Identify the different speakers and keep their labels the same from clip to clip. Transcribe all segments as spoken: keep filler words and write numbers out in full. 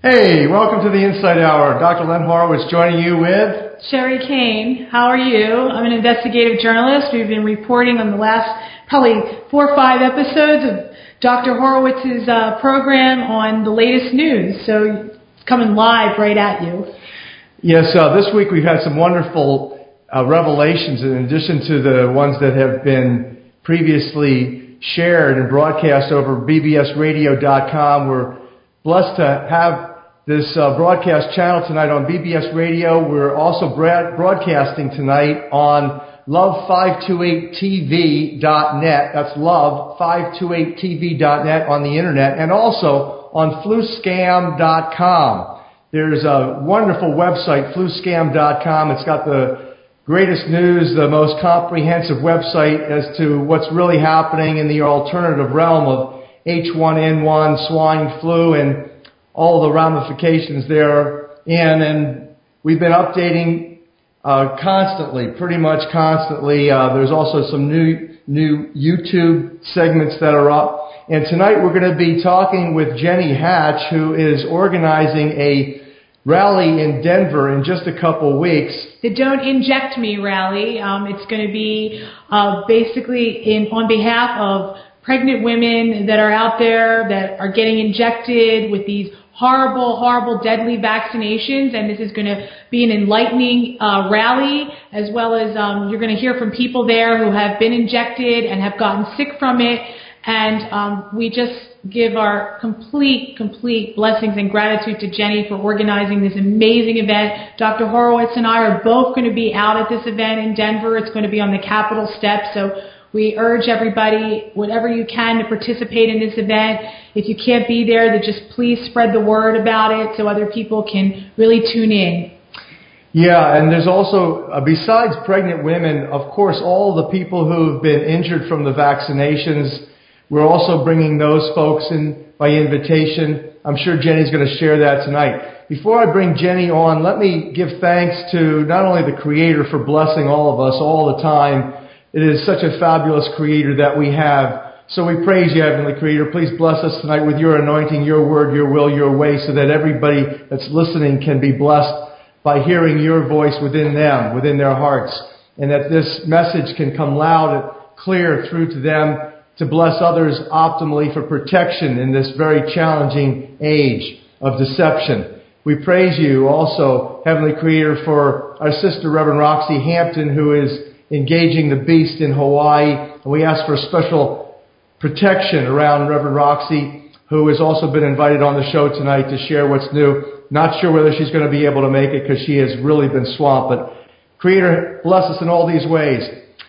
Speaker 1: Hey, welcome to the Insight Hour. Doctor Len Horowitz joining you with
Speaker 2: Sherry Kane. How are you? I'm an investigative journalist. We've been reporting on the last probably four or five episodes of Doctor Horowitz's uh, program on the latest news. So it's coming live right at you.
Speaker 1: Yes, uh, this week we've had some wonderful uh, revelations in addition to the ones that have been previously shared and broadcast over B B S radio dot com. We're blessed to have this uh, broadcast channel tonight on B B S Radio. We're also broad- broadcasting tonight on love five two eight T V dot net. That's love five two eight T V dot net on the internet, and also on flu scam dot com. There's a wonderful website, flu scam dot com. It's got the greatest news, the most comprehensive website as to what's really happening in the alternative realm of H one N one, swine flu, and all the ramifications therein. And we've been updating uh, constantly, pretty much constantly. Uh, there's also some new new YouTube segments that are up. And tonight we're going to be talking with Jenny Hatch, who is organizing a rally in Denver in just a couple weeks.
Speaker 2: The Don't Inject Me rally. Um, it's going to be uh, basically in on behalf of pregnant women that are out there that are getting injected with these horrible, horrible, deadly vaccinations. And this is going to be an enlightening uh, rally, as well as um, you're going to hear from people there who have been injected and have gotten sick from it. And um, we just give our complete, complete blessings and gratitude to Jenny for organizing this amazing event. Doctor Horowitz and I are both going to be out at this event in Denver. It's going to be on the Capitol steps. So we urge everybody, whatever you can, to participate in this event. If you can't be there, then just please spread the word about it so other people can really tune in.
Speaker 1: Yeah, and there's also, uh, besides pregnant women, of course, all the people who have been injured from the vaccinations. We're also bringing those folks in by invitation. I'm sure Jenny's going to share that tonight. Before I bring Jenny on, let me give thanks to not only the Creator for blessing all of us all the time. It is such a fabulous Creator that we have. So we praise you, Heavenly Creator. Please bless us tonight with your anointing, your word, your will, your way, so that everybody that's listening can be blessed by hearing your voice within them, within their hearts, and that this message can come loud and clear through to them to bless others optimally for protection in this very challenging age of deception. We praise you also, Heavenly Creator, for our sister, Reverend Roxy Hampton, who is engaging the beast in Hawaii. And we ask for special protection around Reverend Roxy, who has also been invited on the show tonight to share what's new. Not sure whether she's going to be able to make it because she has really been swamped. But Creator, bless us in all these ways.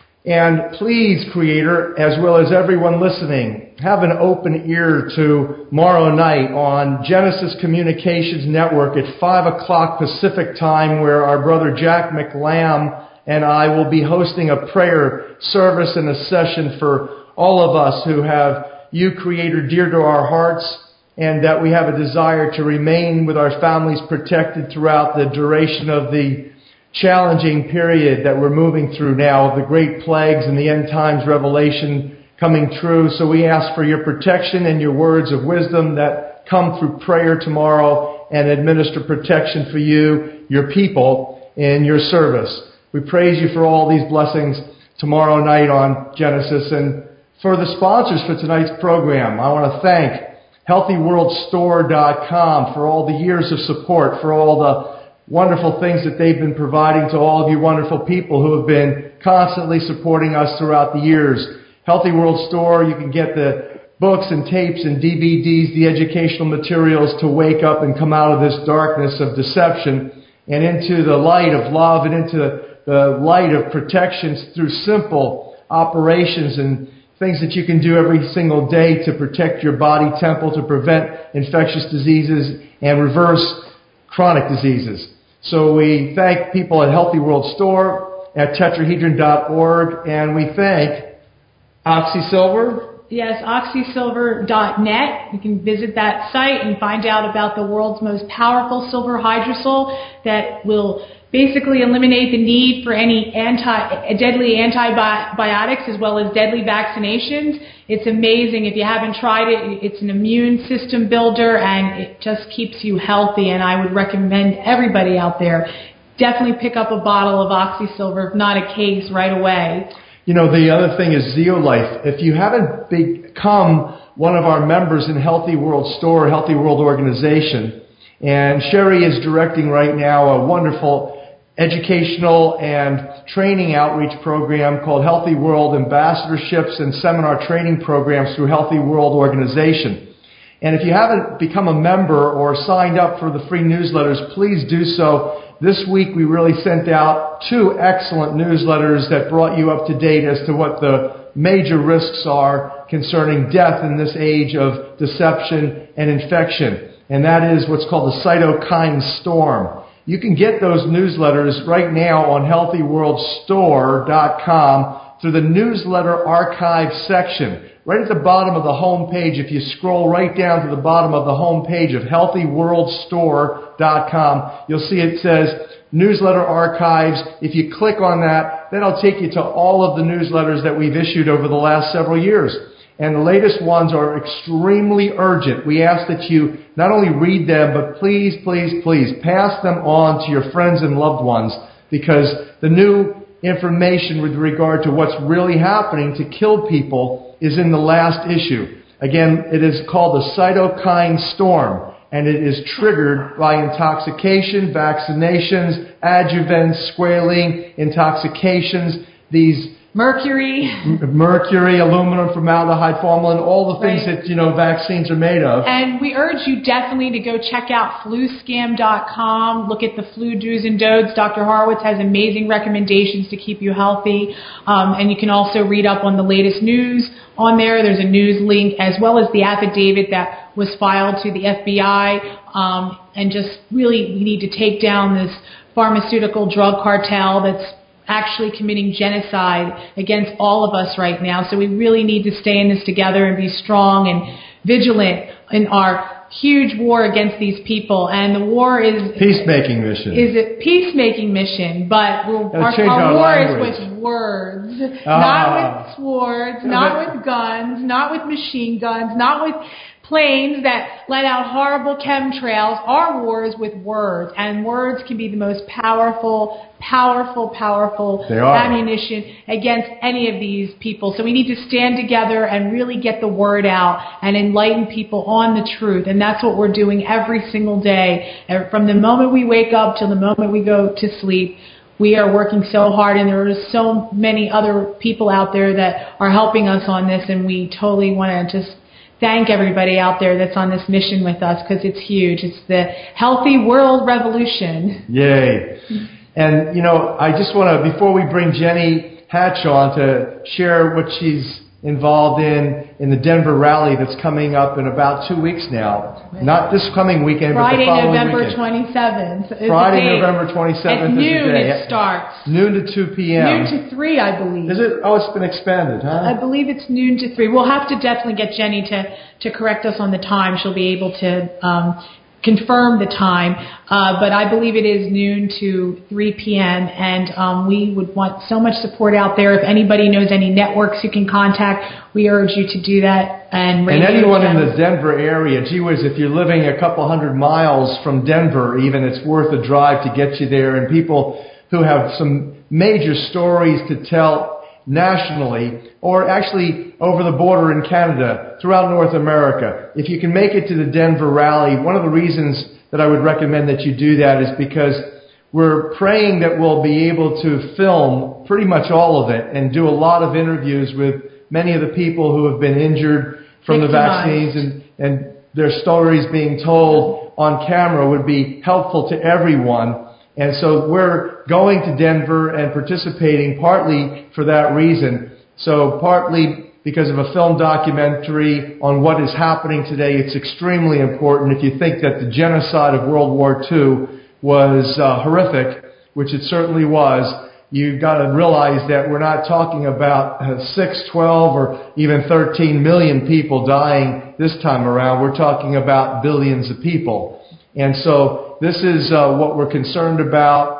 Speaker 1: And please, Creator, as well as everyone listening, have an open ear to tomorrow night on Genesis Communications Network at five o'clock Pacific time, where our brother Jack McLam and I will be hosting a prayer service and a session for all of us who have you, Creator, dear to our hearts, and that we have a desire to remain with our families protected throughout the duration of the challenging period that we're moving through now, of the great plagues and the end times revelation coming true. So we ask for your protection and your words of wisdom that come through prayer tomorrow, and administer protection for you, your people, in your service. We praise you for all these blessings tomorrow night on Genesis. And for the sponsors for tonight's program, I want to thank healthy world store dot com for all the years of support, for all the wonderful things that they've been providing to all of you wonderful people who have been constantly supporting us throughout the years. Healthy World Store, you can get the books and tapes and D V Ds, the educational materials to wake up and come out of this darkness of deception and into the light of love and into the light of protections through simple operations and things that you can do every single day to protect your body temple, to prevent infectious diseases and reverse chronic diseases. So we thank people at Healthy World Store, at tetrahedron dot org, and we thank OxySilver.
Speaker 2: Yes, oxy silver dot net. You can visit that site and find out about the world's most powerful silver hydrosol that will basically eliminate the need for any anti deadly antibiotics as well as deadly vaccinations. It's amazing. If you haven't tried it, it's an immune system builder, and it just keeps you healthy. And I would recommend everybody out there definitely pick up a bottle of OxySilver, if not a case, right away.
Speaker 1: You know, the other thing is Zeolife. If you haven't become one of our members in Healthy World Store, Healthy World Organization, and Sherry is directing right now a wonderful educational and training outreach program called Healthy World Ambassadorships and Seminar Training Programs through Healthy World Organization. And if you haven't become a member or signed up for the free newsletters, please do so. This week we really sent out two excellent newsletters that brought you up to date as to what the major risks are concerning death in this age of deception and infection. And that is what's called the cytokine storm. You can get those newsletters right now on healthy world store dot com through the newsletter archive section. Right at the bottom of the home page, if you scroll right down to the bottom of the home page of healthy world store dot com, you'll see it says Newsletter Archives. If you click on that, then it'll take you to all of the newsletters that we've issued over the last several years. And the latest ones are extremely urgent. We ask that you not only read them, but please, please, please pass them on to your friends and loved ones, because the new information with regard to what's really happening to kill people is in the last issue. Again, it is called the cytokine storm, and it is triggered by intoxication, vaccinations, adjuvants, squalene, intoxications, these
Speaker 2: Mercury.
Speaker 1: Mercury, aluminum, formaldehyde, formalin, all the things
Speaker 2: right.
Speaker 1: that, you know, vaccines are made of.
Speaker 2: And we urge you definitely to go check out flu scam dot com. Look at the flu do's and don'ts. Doctor Horowitz has amazing recommendations to keep you healthy. Um, and you can also read up on the latest news on there. There's a news link as well as the affidavit that was filed to the F B I. Um, and just really, we need to take down this pharmaceutical drug cartel that's actually committing genocide against all of us right now. So we really need to stay in this together and be strong and vigilant in our huge war against these people. And the war is
Speaker 1: peacemaking mission.
Speaker 2: Is a peacemaking mission, but we'll, our, our, our war language. is with words, ah. not with swords, not with guns, not with machine guns, not with planes that let out horrible chemtrails. Our war is with words, and words can be the most powerful, powerful, powerful ammunition against any of these people. So we need to stand together and really get the word out and enlighten people on the truth. And that's what we're doing every single day. From the moment we wake up till the moment we go to sleep, we are working so hard, and there are so many other people out there that are helping us on this, and we totally want to just thank everybody out there that's on this mission with us, because it's huge. It's the Healthy World Revolution.
Speaker 1: Yay. And, you know, I just want to, before we bring Jenny Hatch on to share what she's involved in in the Denver rally that's coming up in about two weeks now. Right. Not this coming weekend,
Speaker 2: Friday,
Speaker 1: but the following
Speaker 2: November
Speaker 1: weekend.
Speaker 2: twenty-seventh.
Speaker 1: Friday, November twenty-seventh
Speaker 2: At
Speaker 1: is
Speaker 2: noon
Speaker 1: the day.
Speaker 2: it starts.
Speaker 1: Noon to two p.m.
Speaker 2: Noon to three, I believe.
Speaker 1: Is it? Oh, it's been expanded, huh?
Speaker 2: I believe it's noon to three. We'll have to definitely get Jenny to, to correct us on the time. She'll be able to um, confirm the time, uh, but I believe it is noon to three p.m. and um, we would want so much support out there. If anybody knows any networks you can contact, we urge you to do that. And,
Speaker 1: and anyone in the Denver area, gee whiz, if you're living a couple hundred miles from Denver, even, it's worth a drive to get you there. And people who have some major stories to tell nationally, or actually over the border in Canada, throughout North America. If you can make it to the Denver rally, one of the reasons that I would recommend that you do that is because we're praying that we'll be able to film pretty much all of it and do a lot of interviews with many of the people who have been injured from the vaccines, and, and their stories being told on camera would be helpful to everyone. And so we're going to Denver and participating partly for that reason. So partly because of a film documentary on what is happening today. It's extremely important. If you think that the genocide of World War Two was uh, horrific, which it certainly was, you've got to realize that we're not talking about uh, six, twelve, or even thirteen million people dying this time around. We're talking about billions of people. And so this is uh, what we're concerned about.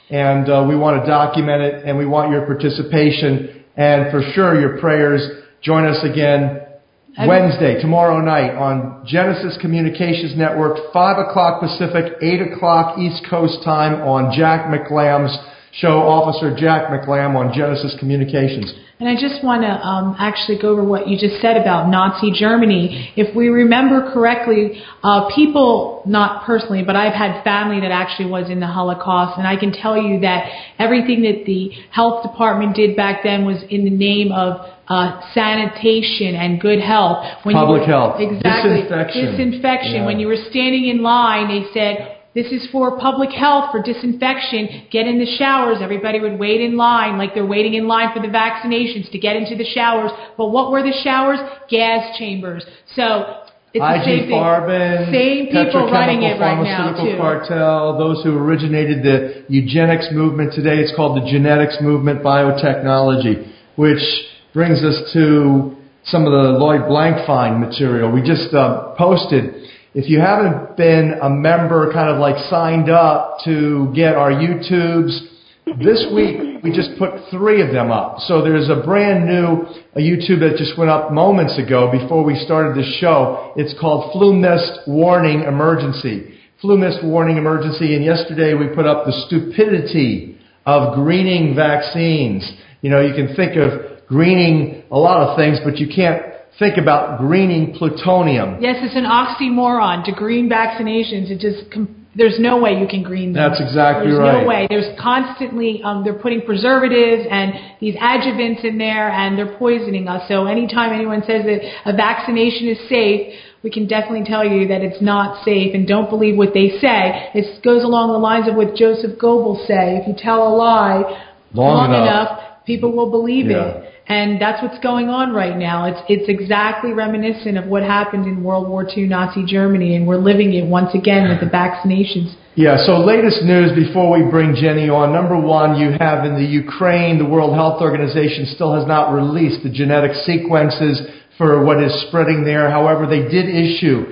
Speaker 1: and uh, we want to document it, and we want your participation, and for sure your prayers. Join us again Wednesday, tomorrow night, on Genesis Communications Network, five o'clock Pacific, eight o'clock East Coast time, on Jack McLam's show, Officer Jack McLam on Genesis Communications.
Speaker 2: And I just want to um, actually go over what you just said about Nazi Germany. If we remember correctly, uh, people, not personally, but I've had family that actually was in the Holocaust, and I can tell you that everything that the health department did back then was in the name of uh, sanitation and good health. When
Speaker 1: Public
Speaker 2: you were,
Speaker 1: health.
Speaker 2: Exactly.
Speaker 1: Disinfection.
Speaker 2: Disinfection.
Speaker 1: Yeah.
Speaker 2: When you were standing in line, they said, this is for public health, for disinfection. Get in the showers. Everybody would wait in line like they're waiting in line for the vaccinations to get into the showers. But what were the showers? Gas chambers. So it's the same thing.
Speaker 1: Farben,
Speaker 2: same people running it right now,
Speaker 1: pharmaceutical
Speaker 2: too.
Speaker 1: cartel, those who originated the eugenics movement. Today it's called the genetics movement, biotechnology, which brings us to some of the Lloyd Blankfein material. We just uh, posted. If you haven't been a member, kind of like signed up to get our YouTubes, this week we just put three of them up. So there's a brand new a YouTube that just went up moments ago before we started the show. It's called Flu Mist Warning Emergency. Flu Mist Warning Emergency. And yesterday we put up the stupidity of greening vaccines. You know, you can think of greening a lot of things, but you can't think about greening plutonium.
Speaker 2: Yes, it's an oxymoron to green vaccinations. It just com- there's no way you can green them.
Speaker 1: That's exactly
Speaker 2: there's
Speaker 1: right.
Speaker 2: There's no way. There's constantly um, they're putting preservatives and these adjuvants in there, and they're poisoning us. So anytime anyone says that a vaccination is safe, we can definitely tell you that it's not safe, and don't believe what they say. It goes along the lines of what Joseph Goebbels say: if you tell a lie
Speaker 1: long,
Speaker 2: long
Speaker 1: enough,
Speaker 2: enough, people will believe
Speaker 1: yeah.
Speaker 2: it. And that's what's going on right now. It's it's exactly reminiscent of what happened in World War Two Nazi Germany, and we're living it once again with the vaccinations.
Speaker 1: Yeah, so latest news before we bring Jenny on. Number one, you have in the Ukraine, the World Health Organization still has not released the genetic sequences for what is spreading there. However, they did issue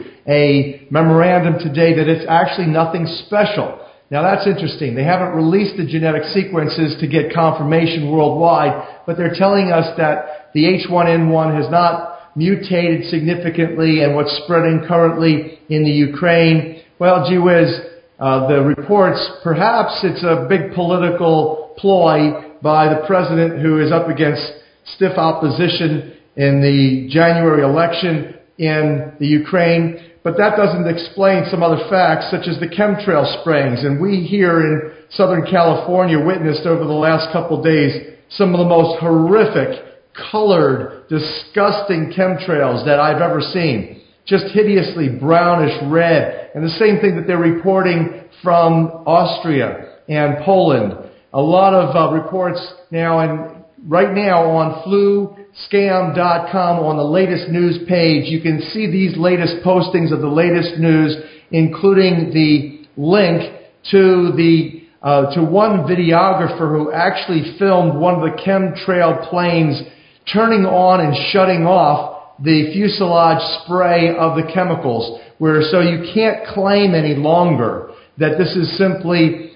Speaker 1: a memorandum today that it's actually nothing special. Now that's interesting. They haven't released the genetic sequences to get confirmation worldwide, but they're telling us that the H one N one has not mutated significantly, and what's spreading currently in the Ukraine, well, gee whiz, uh, the reports, perhaps it's a big political ploy by the president who is up against stiff opposition in the January election in the Ukraine. But that doesn't explain some other facts, such as the chemtrail sprayings. And we here in Southern California witnessed over the last couple of days some of the most horrific, colored, disgusting chemtrails that I've ever seen. Just hideously brownish red. And the same thing that they're reporting from Austria and Poland. A lot of uh, reports now, and right now on flu scam dot com, on the latest news page, you can see these latest postings of the latest news, including the link to the uh, to one videographer who actually filmed one of the chemtrail planes turning on and shutting off the fuselage spray of the chemicals, where so you can't claim any longer that this is simply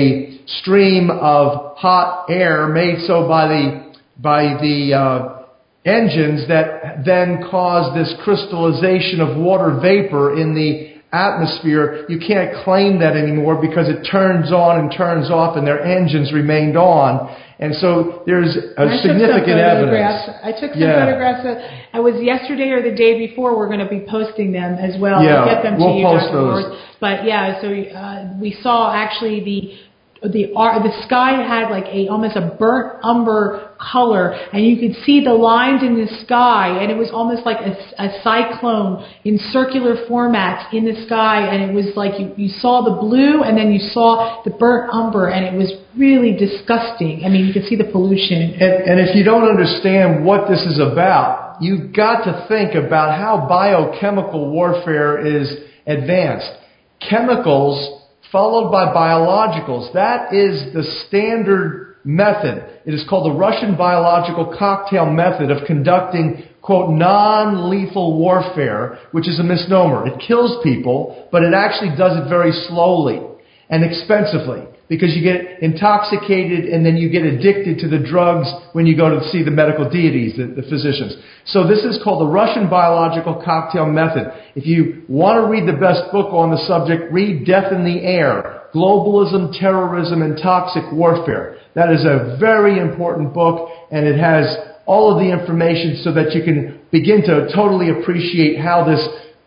Speaker 1: a stream of hot air made so by the by the uh, engines that then cause this crystallization of water vapor in the atmosphere. You can't claim that anymore because it turns on and turns off and their engines remained on. And so there's a
Speaker 2: I
Speaker 1: significant evidence.
Speaker 2: I took some
Speaker 1: yeah.
Speaker 2: photographs. Of, I was yesterday or the day before. We're going to be posting them as well.
Speaker 1: Yeah,
Speaker 2: I'll get them
Speaker 1: we'll
Speaker 2: to you,
Speaker 1: post
Speaker 2: Doctor
Speaker 1: those.
Speaker 2: Morris. But yeah, so uh, we saw actually the the uh, the sky had like a almost a burnt umber color, and you could see the lines in the sky, and it was almost like a, a cyclone in circular formats in the sky, and it was like you, you saw the blue, and then you saw the burnt umber, and it was really disgusting. I mean, you could see the pollution.
Speaker 1: And, and if you don't understand what this is about, you've got to think about how biochemical warfare is advanced. Chemicals followed by biologicals. That is the standard method. It is called the Russian biological cocktail method of conducting, quote, non-lethal warfare, which is a misnomer. It kills people, but it actually does it very slowly and expensively. because you get intoxicated and then you get addicted to the drugs when you go to see the medical deities, the, the physicians. So this is called the Russian Biological Cocktail Method. If you want to read the best book on the subject, read Death in the Air, Globalism, Terrorism, and Toxic Warfare. That is a very important book, and it has all of the information so that you can begin to totally appreciate how this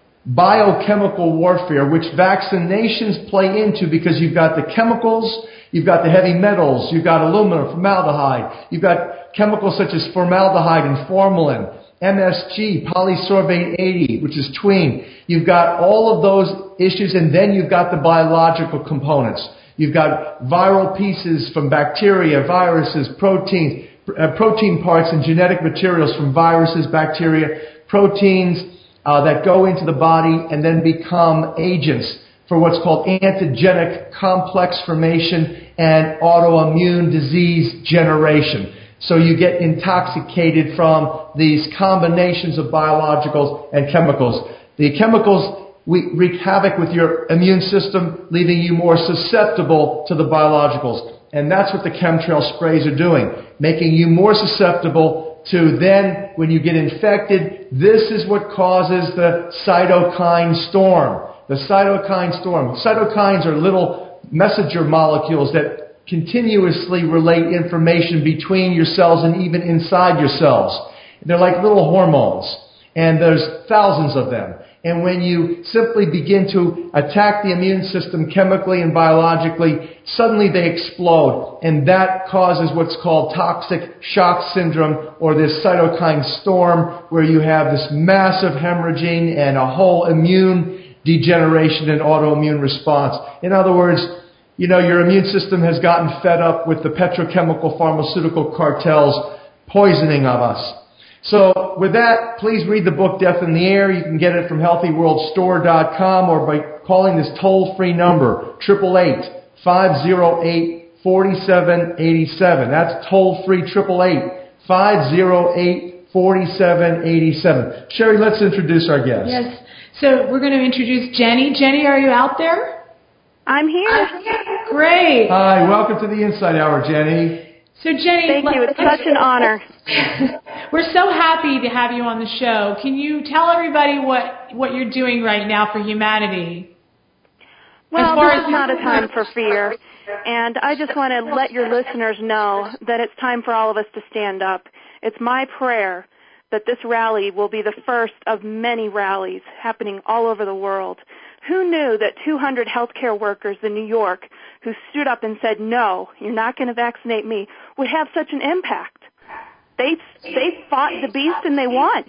Speaker 1: biochemical warfare, which vaccinations play into, because you've got the chemicals, you've got the heavy metals, you've got aluminum, formaldehyde, you've got chemicals such as formaldehyde and formalin, M S G, polysorbate eighty, which is tween. You've got all of those issues, and then you've got the biological components. You've got viral pieces from bacteria, viruses, proteins, uh, protein parts and genetic materials from viruses, bacteria, proteins, Uh, that go into the body and then become agents for what's called antigenic complex formation and autoimmune disease generation. So you get intoxicated from these combinations of biologicals and chemicals. The chemicals wreak havoc with your immune system, leaving you more susceptible to the biologicals. And that's what the chemtrail sprays are doing, making you more susceptible to then, when you get infected, this is what causes the cytokine storm. The cytokine storm. Cytokines are little messenger molecules that continuously relate information between your cells and even inside your cells. They're like little hormones, and there's thousands of them. And when you simply begin to attack the immune system chemically and biologically, suddenly they explode. And that causes what's called toxic shock syndrome, or this cytokine storm, where you have this massive hemorrhaging and a whole immune degeneration and autoimmune response. In other words, you know, your immune system has gotten fed up with the petrochemical pharmaceutical cartels poisoning of us. So with that, please read the book Death in the Air. You can get it from healthy world store dot com or by calling this toll-free number, eight eight eight, five oh eight, four seven eight seven. That's toll-free, eight eight eight, five oh eight, four seven eight seven. Sherry, let's introduce our guest.
Speaker 2: Yes. So we're going to introduce Jenny. Jenny, are you out there?
Speaker 3: I'm here.
Speaker 2: Great.
Speaker 1: Hi, welcome to the Insight Hour, Jenny.
Speaker 2: So Jenny,
Speaker 3: thank you. It's such an honor.
Speaker 2: We're so happy to have you on the show. Can you tell everybody what, what you're doing right now for humanity?
Speaker 3: Well, this is not a time for fear. And I just want to let your listeners know that it's time for all of us to stand up. It's my prayer that this rally will be the first of many rallies happening all over the world. Who knew that two hundred healthcare workers in New York who stood up and said, no, you're not going to vaccinate me, would have such an impact? They, they fought the beast and they won.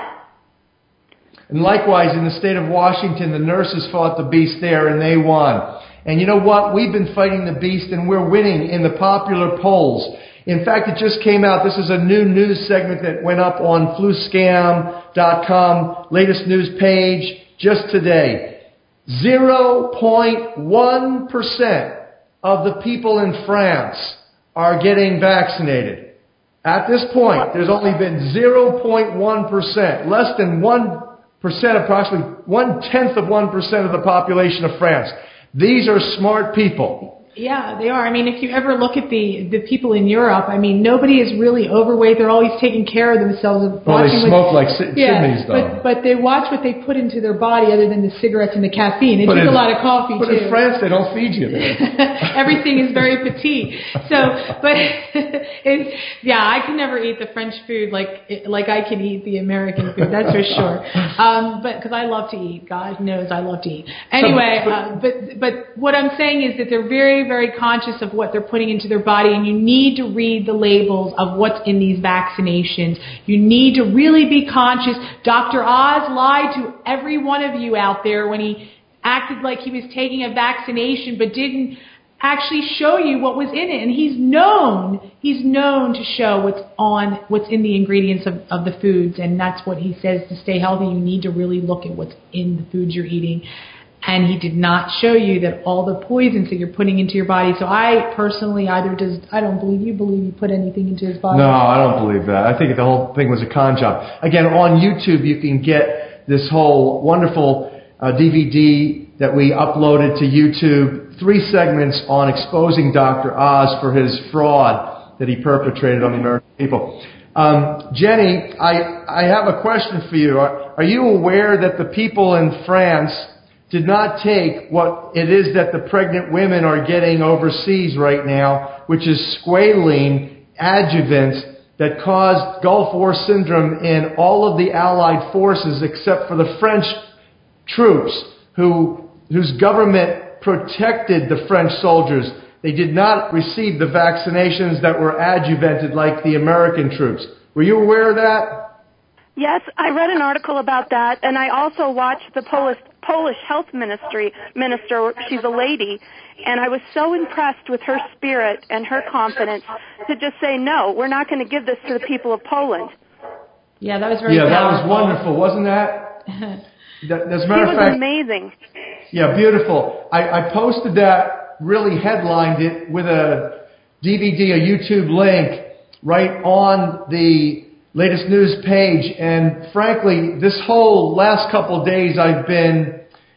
Speaker 1: And likewise, in the state of Washington, the nurses fought the beast there and they won. And you know what? We've been fighting the beast and we're winning in the popular polls. In fact, it just came out. This is a new news segment that went up on flu scam dot com, latest news page, just today. zero point one percent of the people in France are getting vaccinated. At this point, there's only been zero point one percent, less than one percent, approximately one-tenth of one percent of the population of France. These are smart people.
Speaker 2: Yeah, they are. I mean, if you ever look at the, the people in Europe, I mean, nobody is really overweight. They're always taking care of themselves. And
Speaker 1: well, they smoke
Speaker 2: what,
Speaker 1: like c-
Speaker 2: yeah,
Speaker 1: chimneys, though.
Speaker 2: But, but they watch what they put into their body other than the cigarettes and the caffeine. They
Speaker 1: but
Speaker 2: drink
Speaker 1: in,
Speaker 2: a lot of coffee,
Speaker 1: but
Speaker 2: too.
Speaker 1: But in France, they don't feed you there.
Speaker 2: Everything is very petite. So, but, it, yeah, I can never eat the French food like like I can eat the American food, that's for sure. Um, but because I love to eat. God knows I love to eat. Anyway, so, but, uh, but, but what I'm saying is that they're very, very conscious of what they're putting into their body, and you need to read the labels of what's in these vaccinations. You need to really be conscious. Doctor Oz lied to every one of you out there when he acted like he was taking a vaccination but didn't actually show you what was in it. And he's known, he's known to show what's on, what's in the ingredients of, of the foods, and that's what he says to stay healthy. You need to really look at what's in the foods you're eating. And he did not show you that all the poisons that you're putting into your body. So I personally either does, I don't believe you believe you put anything into his body.
Speaker 1: No, I don't believe that. I think the whole thing was a con job. Again, on YouTube, you can get this whole wonderful uh, D V D that we uploaded to YouTube, three segments on exposing Doctor Oz for his fraud that he perpetrated on the American people. Um, Jenny, I, I have a question for you. Are, are you aware that the people in France did not take what it is that the pregnant women are getting overseas right now, which is squalene adjuvants that caused Gulf War syndrome in all of the Allied forces except for the French troops who whose government protected the French soldiers. They did not receive the vaccinations that were adjuvanted like the American troops. Were you aware of that?
Speaker 3: Yes, I read an article about that, and I also watched the Polish, Polish health ministry minister. She's a lady, and I was so impressed with her spirit and her confidence to just say, no, we're not going to give this to the people of Poland.
Speaker 2: Yeah, that was very
Speaker 1: Yeah,
Speaker 2: powerful.
Speaker 1: that was wonderful, wasn't that? that as a matter
Speaker 3: she
Speaker 1: of
Speaker 3: was
Speaker 1: fact,
Speaker 3: amazing.
Speaker 1: Yeah, beautiful. I, I posted that. Really headlined it with a D V D, a YouTube link right on the latest news page. And frankly, this whole last couple of days I've been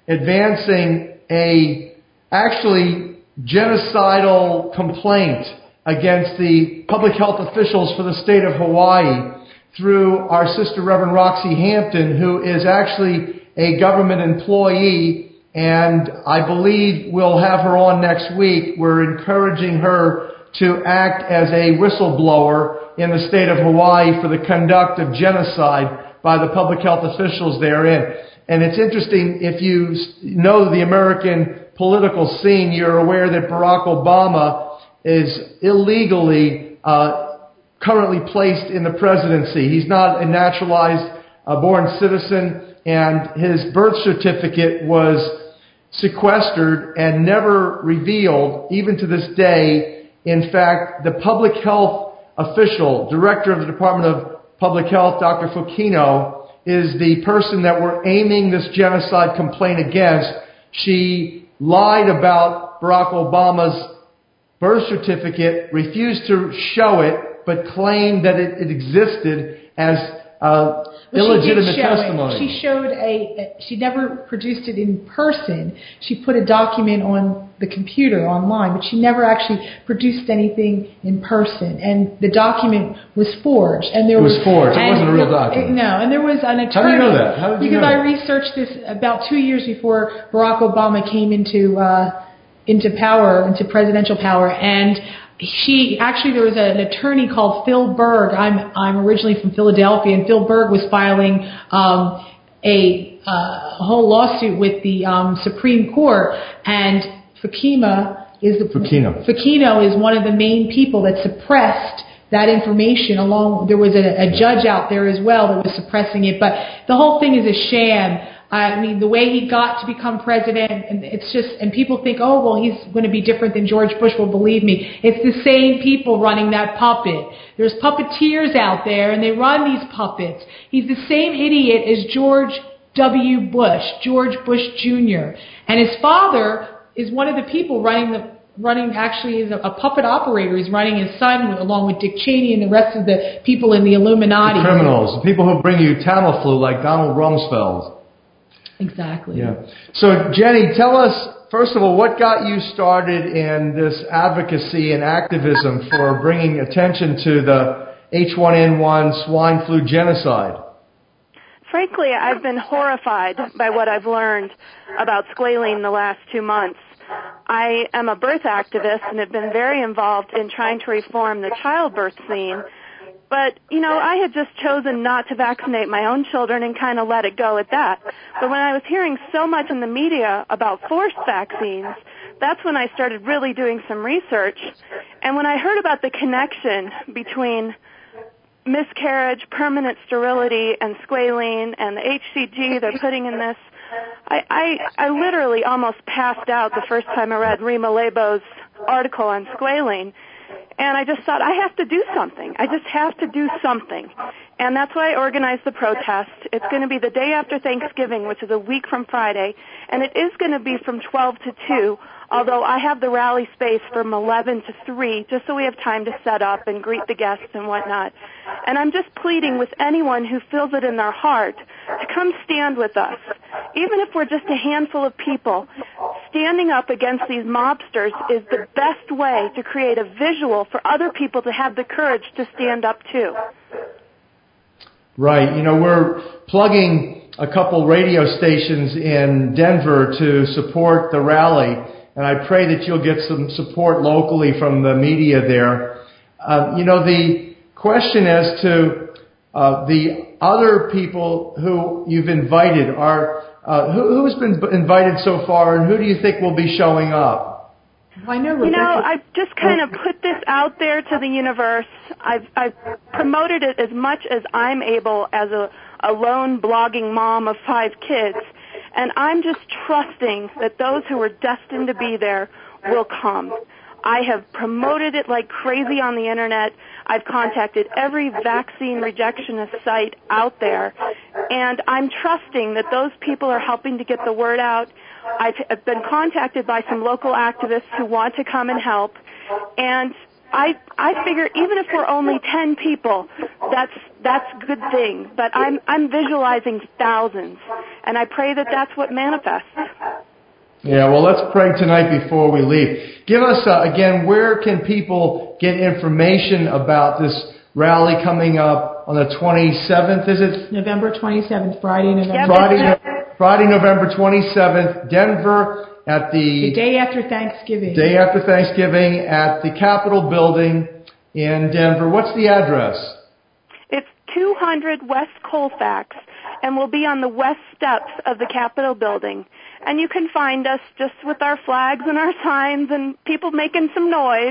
Speaker 1: advancing a actually genocidal complaint against the public health officials for the state of Hawaii through our sister Reverend Roxy Hampton, who is actually a government employee. And I believe we'll have her on next week. We're encouraging her to act as a whistleblower in the state of Hawaii for the conduct of genocide by the public health officials therein. And it's interesting, if you know the American political scene, you're aware that Barack Obama is illegally uh, currently placed in the presidency. He's not a naturalized uh, born citizen, and his birth certificate was sequestered and never revealed, even to this day. In fact, the public health official, director of the Department of Public Health, Doctor Fukino, is the person that we're aiming this genocide complaint against. She lied about Barack Obama's birth certificate, refused to show it, but claimed that it, it existed as uh,
Speaker 2: Well,
Speaker 1: illegitimate
Speaker 2: she did show
Speaker 1: testimony.
Speaker 2: It. She showed a, she never produced it in person. She put a document on the computer online, but she never actually produced anything in person. And the document was forged. And there
Speaker 1: it was,
Speaker 2: was
Speaker 1: forged. It wasn't a real document.
Speaker 2: It, no, and there was an attorney.
Speaker 1: How do you know that? How did you
Speaker 2: because
Speaker 1: know
Speaker 2: I
Speaker 1: that?
Speaker 2: researched this about two years before Barack Obama came into uh, into power, into presidential power, and She actually, there was an attorney called Phil Berg. I'm I'm originally from Philadelphia, and Phil Berg was filing um, a, uh, a whole lawsuit with the um, Supreme Court. And Fakima is the
Speaker 1: Fakino.
Speaker 2: Fakino is one of the main people that suppressed that information. Along, there was a, a judge out there as well that was suppressing it. But the whole thing is a sham. I mean, the way he got to become president, and it's just, and people think, oh, well, he's going to be different than George Bush. Well, believe me, it's the same people running that puppet. There's puppeteers out there, and they run these puppets. He's the same idiot as George W. Bush, George Bush Junior And his father is one of the people running the, running actually is a, a puppet operator. He's running his son with, along with Dick Cheney and the rest of the people in the Illuminati.
Speaker 1: The criminals, the people who bring you Tamiflu like Donald Rumsfeld.
Speaker 2: Exactly.
Speaker 1: Yeah. So, Jenny, tell us, first of all, what got you started in this advocacy and activism for bringing attention to the H one N one swine flu genocide?
Speaker 3: Frankly, I've been horrified by what I've learned about squalene the last two months. I am a birth activist and have been very involved in trying to reform the childbirth scene. But, you know, I had just chosen not to vaccinate my own children and kind of let it go at that. But when I was hearing so much in the media about forced vaccines, that's when I started really doing some research. And when I heard about the connection between miscarriage, permanent sterility, and squalene, and the H C G they're putting in this, I, I, I literally almost passed out the first time I read Rima Lebo's article on squalene. And I just thought, I have to do something. I just have to do something. And that's why I organized the protest. It's going to be the day after Thanksgiving, which is a week from Friday, and it is going to be from twelve to two, although I have the rally space from eleven to three, just so we have time to set up and greet the guests and whatnot. And I'm just pleading with anyone who feels it in their heart to come stand with us. Even if we're just a handful of people, standing up against these mobsters is the best way to create a visual for other people to have the courage to stand up too.
Speaker 1: Right. You know, we're plugging a couple radio stations in Denver to support the rally, and I pray that you'll get some support locally from the media there. Uh, you know, the question as to uh, the other people who you've invited are uh, who, who's been invited so far, and who do you think will be showing up?
Speaker 2: I know, Rebecca.
Speaker 3: You know, I've just kind of put this out there to the universe. I've, I've promoted it as much as I'm able as a, a lone blogging mom of five kids. And I'm just trusting that those who are destined to be there will come. I have promoted it like crazy on the Internet. I've contacted every vaccine rejectionist site out there. And I'm trusting that those people are helping to get the word out. I've been contacted by some local activists who want to come and help, and I I figure even if we're only ten people, that's that's a good thing. But I'm I'm visualizing thousands, and I pray that that's what manifests.
Speaker 1: Yeah, well, let's pray tonight before we leave. Give us uh, again, where can people get information about this rally coming up on the twenty-seventh? Is it
Speaker 2: November twenty-seventh, Friday, November.
Speaker 3: Yep,
Speaker 1: Friday. Friday, November twenty-seventh, Denver at the...
Speaker 2: The day after Thanksgiving.
Speaker 1: Day after Thanksgiving at the Capitol Building in Denver. What's the address?
Speaker 3: It's two hundred West Colfax, and we'll be on the west steps of the Capitol Building. And you can find us just with our flags and our signs and people making some noise.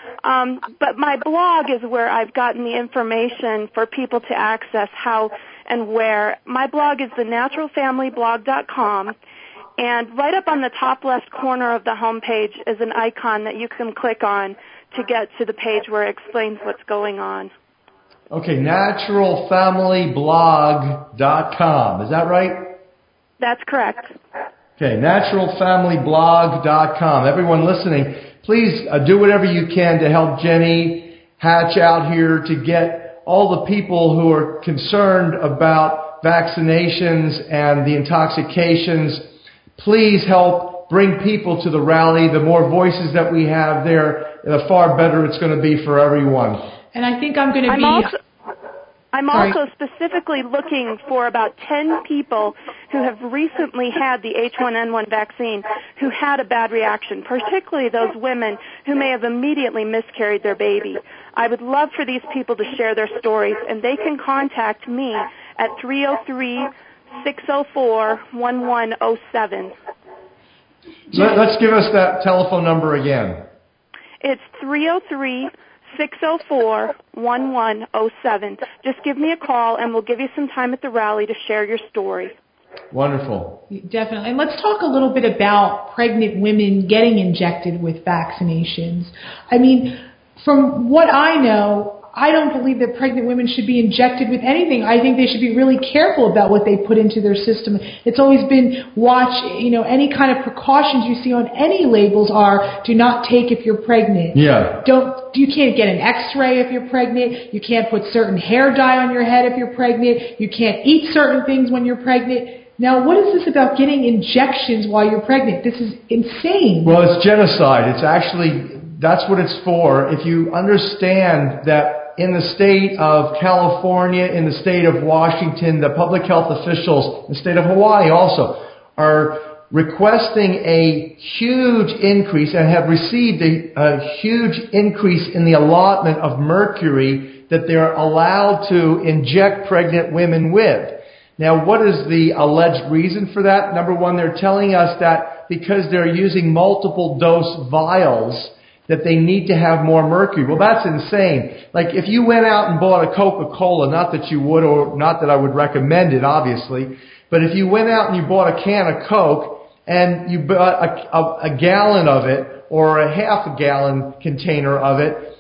Speaker 3: Um, but my blog is where I've gotten the information for people to access how and where. My blog is the natural family blog dot com, and right up on the top left corner of the homepage is an icon that you can click on to get to the page where it explains what's going on.
Speaker 1: Okay, natural family blog dot com. Is that right?
Speaker 3: That's correct.
Speaker 1: Okay, natural family blog dot com. Everyone listening, please uh, do whatever you can to help Jenny Hatch out here to get all the people who are concerned about vaccinations and the intoxications. Please help bring people to the rally. The more voices that we have there, the far better it's going to be for everyone.
Speaker 2: And I think I'm going to
Speaker 3: I'm
Speaker 2: be...
Speaker 3: Also, I'm
Speaker 2: Sorry.
Speaker 3: also specifically looking for about ten people who have recently had the H one N one vaccine who had a bad reaction, particularly those women who may have immediately miscarried their baby. I would love for these people to share their stories, and they can contact me at three oh three, six oh four, one one oh seven.
Speaker 1: Let, let's give us that telephone number again.
Speaker 3: It's three oh three, six oh four, one one oh seven. Just give me a call, and we'll give you some time at the rally to share your story.
Speaker 1: Wonderful.
Speaker 2: Definitely. And let's talk a little bit about pregnant women getting injected with vaccinations. I mean, from what I know, I don't believe that pregnant women should be injected with anything. I think they should be really careful about what they put into their system. It's always been watch, you know, any kind of precautions you see on any labels are do not take if you're pregnant.
Speaker 1: Yeah.
Speaker 2: Don't, you can't get an x-ray if you're pregnant. You can't put certain hair dye on your head if you're pregnant. You can't eat certain things when you're pregnant. Now, what is this about getting injections while you're pregnant? This is insane.
Speaker 1: Well, it's genocide. It's actually, that's what it's for. If you understand that in the state of California, in the state of Washington, the public health officials, in the state of Hawaii also, are requesting a huge increase and have received a, a huge increase in the allotment of mercury that they're allowed to inject pregnant women with. Now, what is the alleged reason for that? Number one, they're telling us that because they're using multiple dose vials, that they need to have more mercury. Well, that's insane. Like, if you went out and bought a Coca-Cola, not that you would, or not that I would recommend it, obviously, but if you went out and you bought a can of Coke and you bought a, a, a gallon of it or a half a gallon container of it,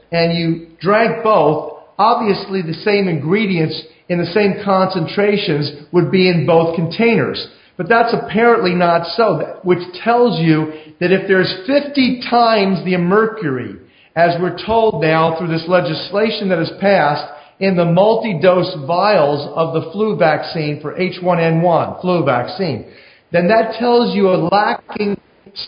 Speaker 1: and you drank both, obviously the same ingredients in the same concentrations would be in both containers. But that's apparently not so, which tells you that if there's fifty times the mercury, as we're told now through this legislation that has passed, in the multi-dose vials of the flu vaccine for H one N one, flu vaccine, then that tells you a lacking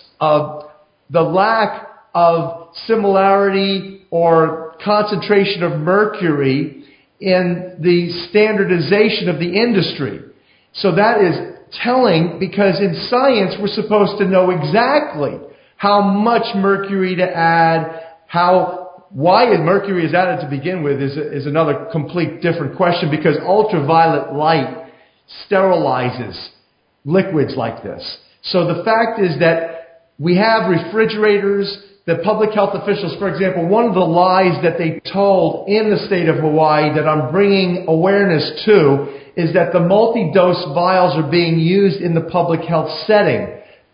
Speaker 1: of the lack of similarity or concentration of mercury in the standardization of the industry. So that is telling, because in science we're supposed to know exactly how much mercury to add, how why mercury is added to begin with is, is another complete different question, because ultraviolet light sterilizes liquids like this. So the fact is that we have refrigerators, the public health officials, for example, one of the lies that they told in the state of Hawaii that I'm bringing awareness to is that the multi-dose vials are being used in the public health setting.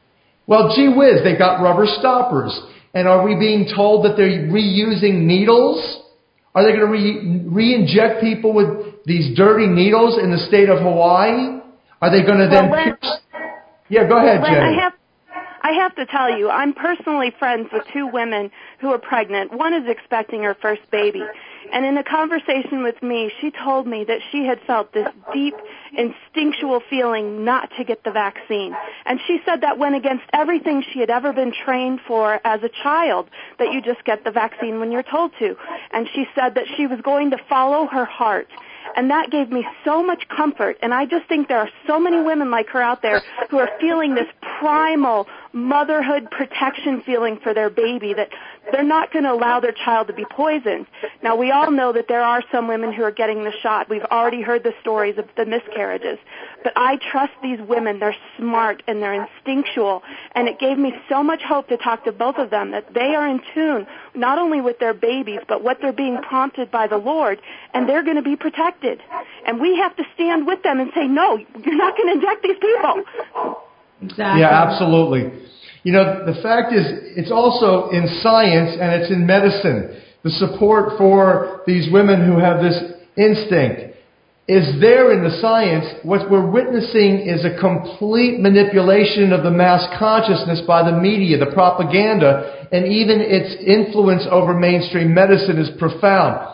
Speaker 1: Well, gee whiz, they got rubber stoppers. And are we being told that they're reusing needles? Are they going to re- re-inject people with these dirty needles in the state of Hawaii? Are they going to then...
Speaker 3: Well, Len,
Speaker 1: pierce... Yeah, go ahead,
Speaker 3: Len,
Speaker 1: Jenny.
Speaker 3: I have, I have to tell you, I'm personally friends with two women who are pregnant. One is expecting her first baby. And in a conversation with me, she told me that she had felt this deep, instinctual feeling not to get the vaccine. And she said that went against everything she had ever been trained for as a child, that you just get the vaccine when you're told to. And she said that she was going to follow her heart. And that gave me so much comfort. And I just think there are so many women like her out there who are feeling this primal motherhood protection feeling for their baby, that they're not going to allow their child to be poisoned. Now, we all know that there are some women who are getting the shot. We've already heard the stories of the miscarriages. But I trust these women. They're smart and they're instinctual. And it gave me so much hope to talk to both of them, that they are in tune not only with their babies, but what they're being prompted by the Lord, and they're going to be protected. And we have to stand with them and say, no, you're not going to inject these people.
Speaker 2: Exactly.
Speaker 1: Yeah, absolutely. You know, the fact is, it's also in science and it's in medicine. The support for these women who have this instinct is there in the science. What we're witnessing is a complete manipulation of the mass consciousness by the media, the propaganda, and even its influence over mainstream medicine is profound.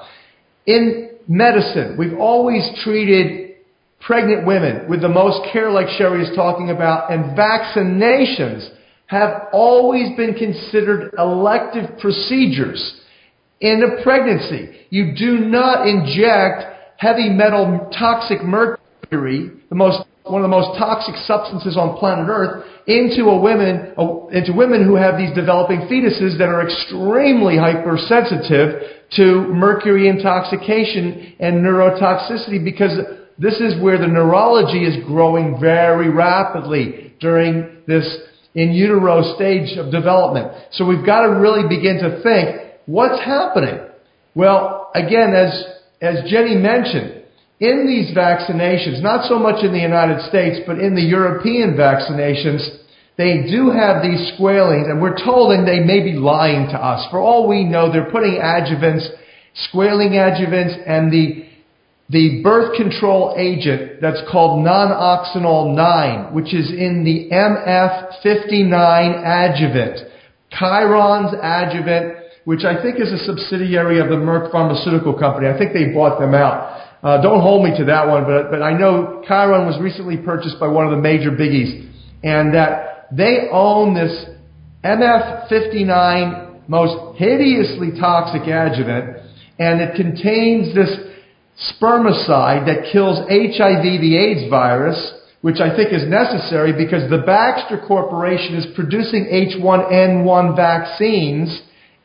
Speaker 1: In medicine, we've always treated pregnant women with the most care, like Sherry is talking about, and vaccinations have always been considered elective procedures in a pregnancy. You do not inject heavy metal toxic mercury, the most one of the most toxic substances on planet Earth, into a women into women who have these developing fetuses that are extremely hypersensitive to mercury intoxication and neurotoxicity, because this is where the neurology is growing very rapidly during this in utero stage of development. So we've got to really begin to think, what's happening? Well, again, as as Jenny mentioned, in these vaccinations, not so much in the United States, but in the European vaccinations, they do have these squalings, and we're told, and they may be lying to us. For all we know, they're putting adjuvants, squalene adjuvants, and the the birth control agent that's called non-oxynol nine, which is in the M F fifty-nine adjuvant. Chiron's adjuvant, which I think is a subsidiary of the Merck Pharmaceutical Company. I think they bought them out. Uh, don't hold me to that one, but, but I know Chiron was recently purchased by one of the major biggies, and that they own this M F fifty-nine most hideously toxic adjuvant, and it contains this spermicide that kills H I V, the AIDS virus, which I think is necessary because the Baxter Corporation is producing H one N one vaccines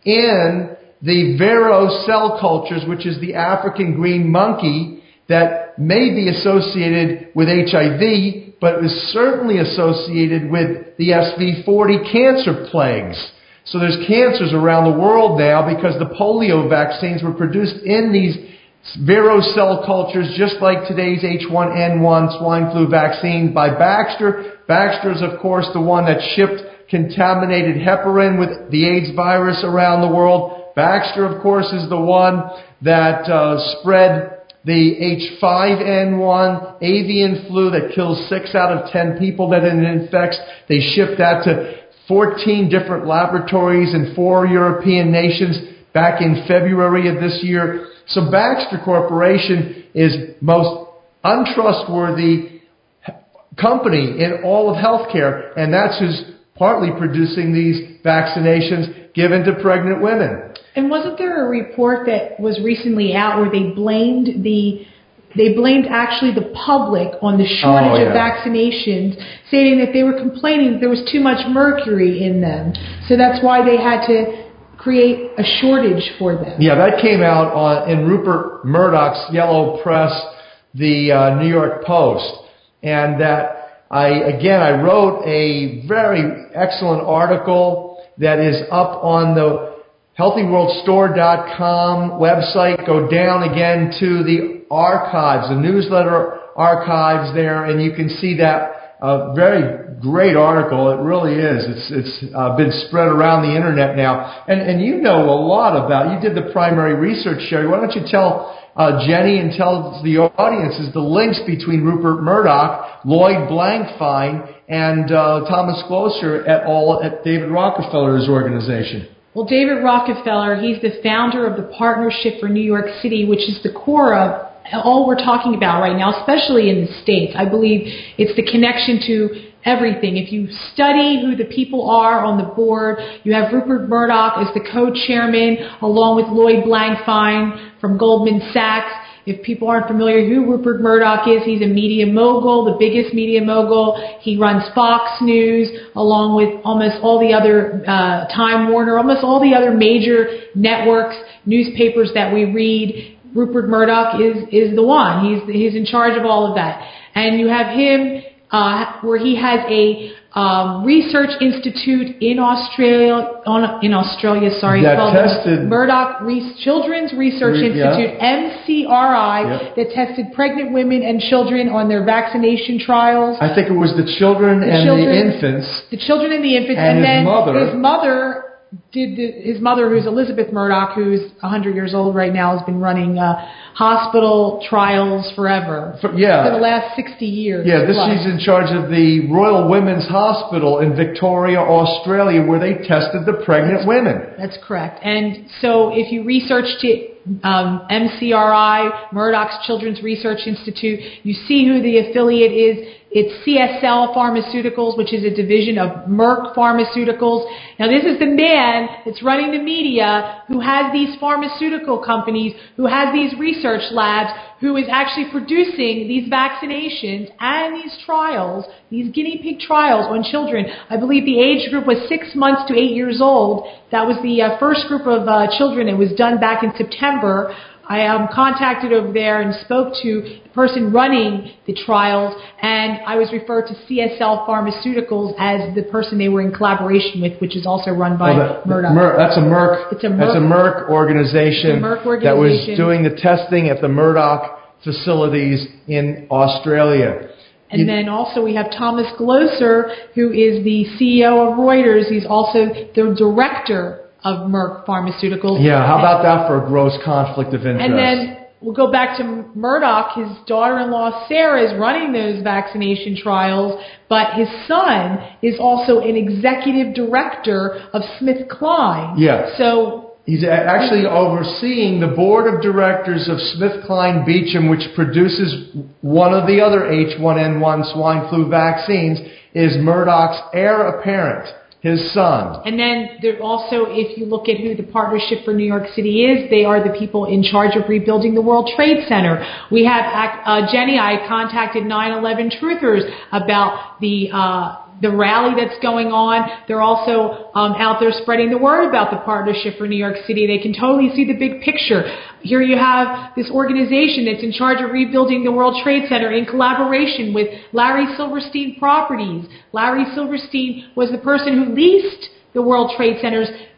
Speaker 1: in the Vero cell cultures, which is the African green monkey that may be associated with H I V, but is certainly associated with the S V forty cancer plagues. So there's cancers around the world now because the polio vaccines were produced in these Vero cell cultures, just like today's H one N one swine flu vaccine by Baxter. Baxter is, of course, the one that shipped contaminated heparin with the AIDS virus around the world. Baxter, of course, is the one that uh, spread the H five N one avian flu that kills six out of ten people that it infects. They shipped that to fourteen different laboratories in four European nations back in February of this year. So Baxter Corporation is most untrustworthy company in all of healthcare, and that's who's partly producing these vaccinations given to pregnant women.
Speaker 2: And wasn't there a report that was recently out where they blamed the they blamed actually the public on the shortage
Speaker 1: oh, yeah.
Speaker 2: of vaccinations, stating that they were complaining that there was too much mercury in them. So that's why they had to create a shortage for them.
Speaker 1: Yeah, that came out on in Rupert Murdoch's yellow press, the uh, New York Post. And that I, again, I wrote a very excellent article that is up on the healthy world store dot com website. Go down again to the archives, the newsletter archives there, and you can see that uh, very great article. It really is. It's it's uh, been spread around the internet now. And and you know a lot about, you did the primary research, Sherry. Why don't you tell uh, Jenny and tell the audiences the links between Rupert Murdoch, Lloyd Blankfein, and uh, Thomas Glocer et al. At David Rockefeller's organization.
Speaker 2: Well, David Rockefeller, he's the founder of the Partnership for New York City, which is the core of all we're talking about right now, especially in the States. I believe it's the connection to everything. If you study who the people are on the board, you have Rupert Murdoch as the co-chairman, along with Lloyd Blankfein from Goldman Sachs. If people aren't familiar who Rupert Murdoch is, he's a media mogul, the biggest media mogul. He runs Fox News, along with almost all the other, uh, Time Warner, almost all the other major networks, newspapers that we read. Rupert Murdoch is, is the one. He's, he's in charge of all of that. And you have him, uh, where he has a, um, research institute in Australia, on, in Australia, sorry,
Speaker 1: that
Speaker 2: called
Speaker 1: tested
Speaker 2: Murdoch Re- Children's Research
Speaker 1: Re-
Speaker 2: Institute,
Speaker 1: yeah.
Speaker 2: M C R I,
Speaker 1: yep.
Speaker 2: that tested pregnant women and children on their vaccination trials.
Speaker 1: I think it was the children
Speaker 2: the
Speaker 1: and
Speaker 2: children,
Speaker 1: the infants.
Speaker 2: The children and the infants.
Speaker 1: And,
Speaker 2: and
Speaker 1: his
Speaker 2: then
Speaker 1: mother.
Speaker 2: his mother did the, his mother, who's Elizabeth Murdoch, who's one hundred years old right now, has been running uh, hospital trials forever.
Speaker 1: For, yeah.
Speaker 2: For the last sixty years.
Speaker 1: Yeah, this
Speaker 2: plus.
Speaker 1: she's in charge of the Royal Women's Hospital in Victoria, Australia, where they tested the pregnant
Speaker 2: that's,
Speaker 1: women.
Speaker 2: That's correct. And so if you researched it, um, M C R I, Murdoch's Children's Research Institute, you see who the affiliate is. It's C S L Pharmaceuticals, which is a division of Merck Pharmaceuticals. Now, this is the man that's running the media who has these pharmaceutical companies, who has these research labs, who is actually producing these vaccinations and these trials, these guinea pig trials on children. I believe the age group was six months to eight years old. That was the uh, first group of uh, children. It was done back in September. I um, contacted over there and spoke to the person running the trials, and I was referred to C S L Pharmaceuticals as the person they were in collaboration with, which is also run by
Speaker 1: well, the,
Speaker 2: Murdoch.
Speaker 1: Mer- that's a Merck.
Speaker 2: It's a Merck,
Speaker 1: that's a Merck organization,
Speaker 2: a Merck organization
Speaker 1: that was doing the testing at the Murdoch facilities in Australia.
Speaker 2: And
Speaker 1: you,
Speaker 2: then also we have Thomas Glocer, who is the C E O of Reuters. He's also the director of Merck Pharmaceuticals.
Speaker 1: Yeah, how about that for a gross conflict of interest?
Speaker 2: And then we'll go back to Murdoch. His daughter-in-law, Sarah, is running those vaccination trials, but his son is also an executive director of SmithKline.
Speaker 1: Yeah.
Speaker 2: So
Speaker 1: he's actually overseeing the board of directors of SmithKline Beecham, which produces one of the other H one N one swine flu vaccines, is Murdoch's heir apparent. His son.
Speaker 2: And then there also, if you look at who the Partnership for New York City is, they are the people in charge of rebuilding the World Trade Center. We have, uh, Jenny, I contacted nine eleven Truthers about the, uh, the rally that's going on. They're also um, out there spreading the word about the Partnership for New York City. They can totally see the big picture. Here you have this organization that's in charge of rebuilding the World Trade Center in collaboration with Larry Silverstein Properties. Larry Silverstein was the person who leased the World Trade Center's uh,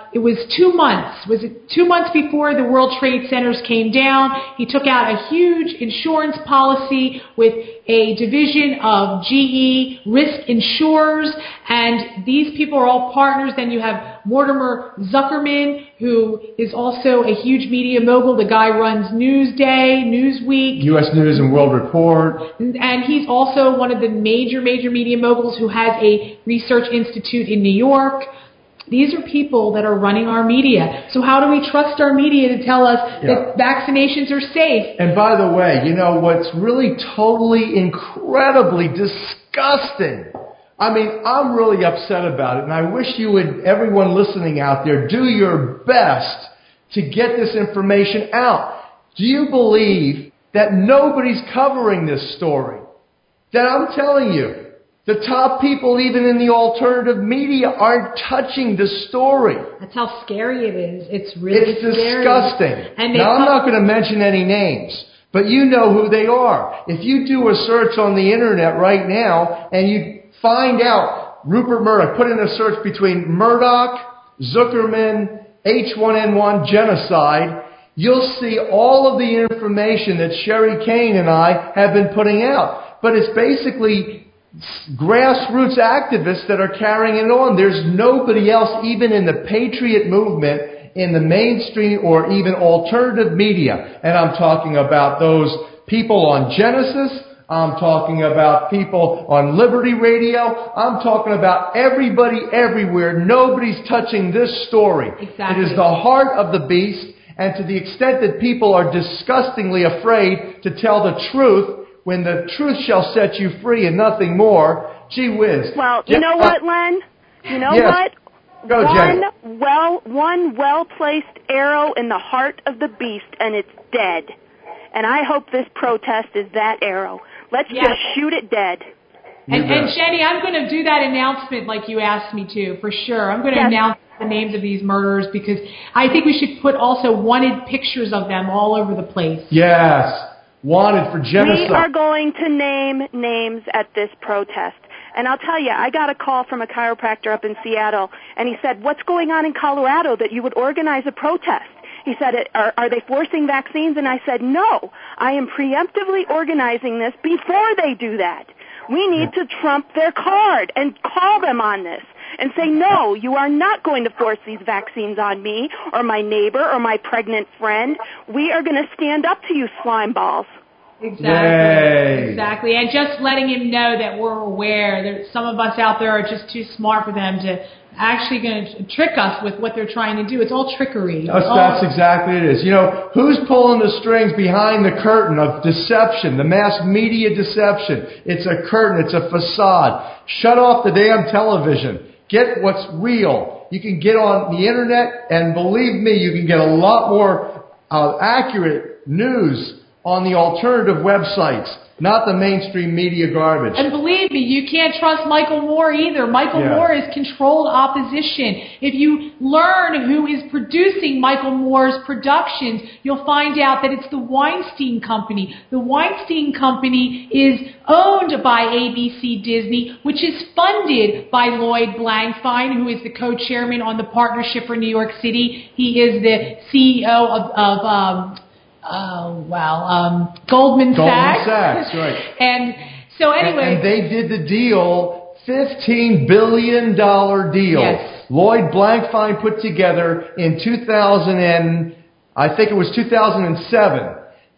Speaker 2: it was two months. Was it two months before the World Trade Centers came down? He took out a huge insurance policy with a division of G E Risk Insurers, and these people are all partners. Then you have Mortimer Zuckerman, who is also a huge media mogul. The guy runs Newsday, Newsweek,
Speaker 1: U S News and World Report.
Speaker 2: And he's also one of the major, major media moguls who has a research institute in New York. These are people that are running our media. So how do we trust our media to tell us yeah. that vaccinations are safe?
Speaker 1: And by the way, you know what's really totally incredibly disgusting? I mean, I'm really upset about it, and I wish you would, everyone listening out there, do your best to get this information out. Do you believe that nobody's covering this story? That I'm telling you, the top people, even in the alternative media, aren't touching the story.
Speaker 2: That's how scary it is. It's really
Speaker 1: it's
Speaker 2: scary.
Speaker 1: disgusting.
Speaker 2: And
Speaker 1: now, I'm
Speaker 2: come-
Speaker 1: not going to mention any names, but you know who they are. If you do a search on the internet right now and you find out Rupert Murdoch, put in a search between Murdoch, Zuckerman, H one N one genocide, you'll see all of the information that Sherry Kane and I have been putting out. But it's basically grassroots activists that are carrying it on. There's nobody else, even in the patriot movement, in the mainstream or even alternative media. And I'm talking about those people on Genesis. I'm talking about people on Liberty Radio. I'm talking about everybody everywhere. Nobody's touching this story.
Speaker 2: Exactly.
Speaker 1: It is the heart of the beast. And to the extent that people are disgustingly afraid to tell the truth, when the truth shall set you free and nothing more, gee whiz.
Speaker 3: Well, you know what, Len? You know
Speaker 1: yes.
Speaker 3: what?
Speaker 1: Go,
Speaker 3: one
Speaker 1: Jenny.
Speaker 3: well, one well-placed arrow in the heart of the beast, and it's dead. And I hope this protest is that arrow. Let's
Speaker 2: yes.
Speaker 3: just shoot it dead.
Speaker 2: And, and Jenny, I'm going to do that announcement like you asked me to, for sure. I'm going to
Speaker 3: yes.
Speaker 2: announce the names of these murderers because I think we should put also wanted pictures of them all over the place.
Speaker 1: Yes. Wanted for genocide.
Speaker 3: We are going to name names at this protest. And I'll tell you, I got a call from a chiropractor up in Seattle, and he said, what's going on in Colorado that you would organize a protest? He said, are, are they forcing vaccines? And I said, no, I am preemptively organizing this before they do that. We need to trump their card and call them on this and say, no, you are not going to force these vaccines on me or my neighbor or my pregnant friend. We are going to stand up to you slime balls.
Speaker 2: Exactly.
Speaker 1: Yay.
Speaker 2: Exactly. And just letting him know that we're aware that some of us out there are just too smart for them to actually going to trick us with what they're trying to do. It's all trickery.
Speaker 1: That's,
Speaker 2: all
Speaker 1: that's exactly it is. You know, who's pulling the strings behind the curtain of deception, the mass media deception? It's a curtain. It's a facade. Shut off the damn television. Get what's real. You can get on the internet, and believe me, you can get a lot more uh, accurate news on the alternative websites, not the mainstream media garbage.
Speaker 2: And believe me, you can't trust Michael Moore either. Michael
Speaker 1: yeah.
Speaker 2: Moore is controlled opposition. If you learn who is producing Michael Moore's productions, you'll find out that it's the Weinstein Company. The Weinstein Company is owned by A B C Disney, which is funded by Lloyd Blankfein, who is the co-chairman on the Partnership for New York City. He is the C E O of... of um, Oh, wow. Um, Goldman,
Speaker 1: Goldman
Speaker 2: Sachs.
Speaker 1: Sachs, right.
Speaker 2: And so anyway.
Speaker 1: And, and they did the deal, fifteen billion dollars deal.
Speaker 2: Yes.
Speaker 1: Lloyd Blankfein put together in two thousand and, I think it was two thousand seven,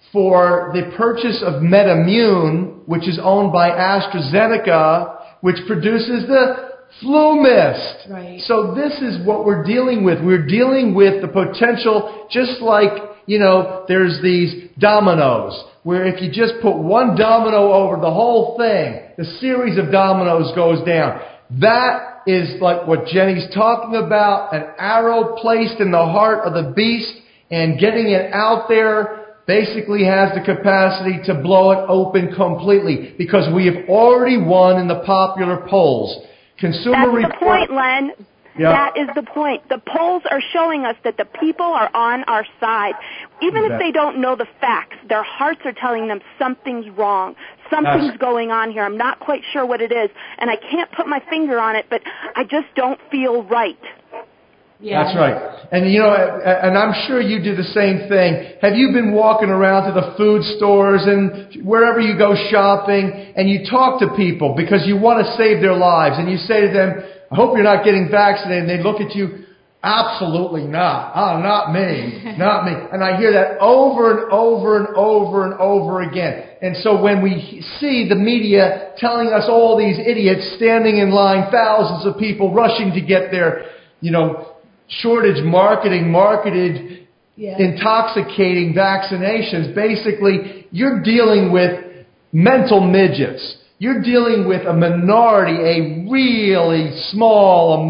Speaker 1: for the purchase of MedImmune, which is owned by AstraZeneca, which produces the flu mist.
Speaker 2: Right.
Speaker 1: So this is what we're dealing with. We're dealing with the potential, just like, you know, there's these dominoes, where if you just put one domino over the whole thing, the series of dominoes goes down. That is like what Jenny's talking about, an arrow placed in the heart of the beast, and getting it out there basically has the capacity to blow it open completely, because we have already won in the popular polls. Consumer
Speaker 3: That's the point, Len.
Speaker 1: Yep.
Speaker 3: That is the point. The polls are showing us that the people are on our side. Even if they don't know the facts, their hearts are telling them something's wrong. Something's
Speaker 1: That's...
Speaker 3: going on here. I'm not quite sure what it is, and I can't put my finger on it, but I just don't feel right.
Speaker 2: Yeah.
Speaker 1: That's right. And, you know, and I'm sure you do the same thing. Have you been walking around to the food stores and wherever you go shopping and you talk to people because you want to save their lives and you say to them, I hope you're not getting vaccinated, and they look at you, absolutely not. Oh, not me. Not me. And I hear that over and over and over and over again. And so when we see the media telling us all these idiots standing in line, thousands of people rushing to get their, you know, shortage marketing, marketed,
Speaker 2: yeah.
Speaker 1: intoxicating vaccinations, basically you're dealing with mental midgets. You're dealing with a minority, a really small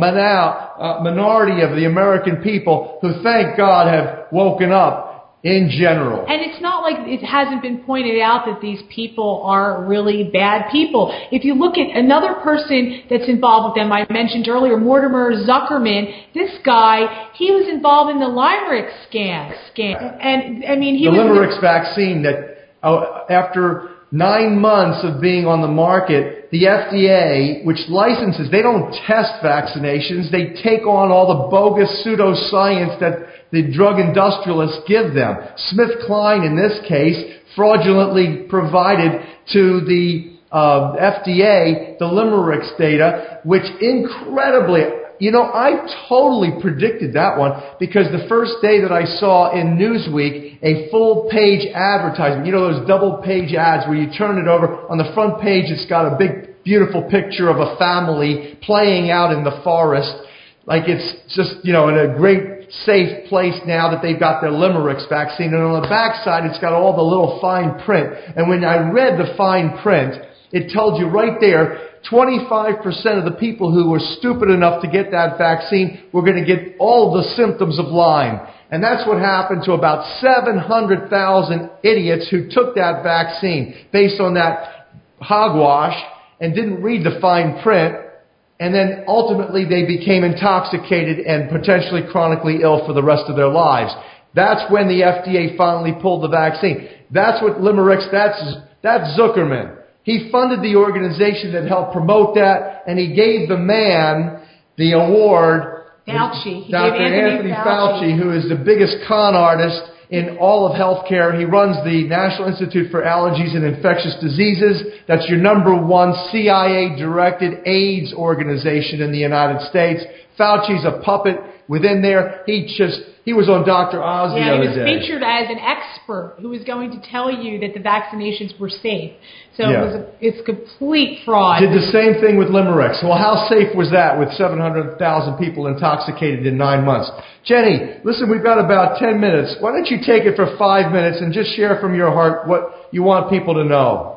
Speaker 1: minority of the American people who, thank God, have woken up in general.
Speaker 2: And it's not like it hasn't been pointed out that these people are really bad people. If you look at another person that's involved with them, I mentioned earlier, Mortimer Zuckerman, this guy, he was involved in the Limerick scam. scam. And, I mean, he
Speaker 1: the
Speaker 2: was...
Speaker 1: The Limerick vaccine that, uh, after... Nine months of being on the market, the F D A, which licenses, they don't test vaccinations. They take on all the bogus pseudoscience that the drug industrialists give them. SmithKline, in this case, fraudulently provided to the uh, F D A the Limericks data, which incredibly... You know, I totally predicted that one because the first day that I saw in Newsweek a full-page advertisement, you know those double-page ads where you turn it over, on the front page it's got a big, beautiful picture of a family playing out in the forest, like it's just, you know, in a great, safe place now that they've got their Limericks vaccine, and on the back side it's got all the little fine print, and when I read the fine print, it told you right there, twenty-five percent of the people who were stupid enough to get that vaccine were going to get all the symptoms of Lyme. And that's what happened to about seven hundred thousand idiots who took that vaccine based on that hogwash and didn't read the fine print. And then ultimately they became intoxicated and potentially chronically ill for the rest of their lives. That's when the F D A finally pulled the vaccine. That's what Limericks, that's, that's Zuckerman. He funded the organization that helped promote that, and he gave the man the award,
Speaker 2: Fauci. He
Speaker 1: Doctor
Speaker 2: gave
Speaker 1: Anthony, Anthony Fauci, Fauci, who is the biggest con artist in all of healthcare. He runs the National Institute for Allergies and Infectious Diseases. That's your number one C I A-directed AIDS organization in the United States. Fauci's a puppet within there. He just... He was on Doctor Oz the
Speaker 2: yeah,
Speaker 1: other day.
Speaker 2: Yeah, he was day. featured as an expert who was going to tell you that the vaccinations were safe. So
Speaker 1: yeah.
Speaker 2: it was a, it's complete fraud.
Speaker 1: Did the same thing with Limericks. Well, how safe was that with seven hundred thousand people intoxicated in nine months? Jenny, listen, we've got about ten minutes. Why don't you take it for five minutes and just share from your heart what you want people to know?